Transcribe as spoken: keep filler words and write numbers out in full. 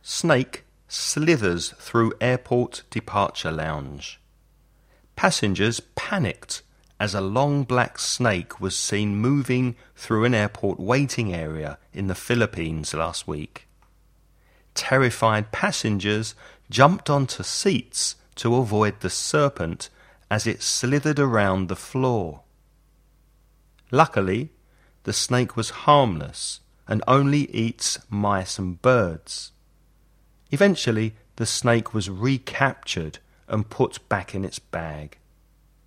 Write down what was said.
Snake slithers through airport departure lounge. Passengers panicked as a long black snake was seen moving through an airport waiting area in the Philippines last week. Terrified passengers jumped onto seats to avoid the serpent as it slithered around the floor. Luckily, the snake was harmless and only eats mice and birds. Eventually, the snake was recaptured and put back in its bag.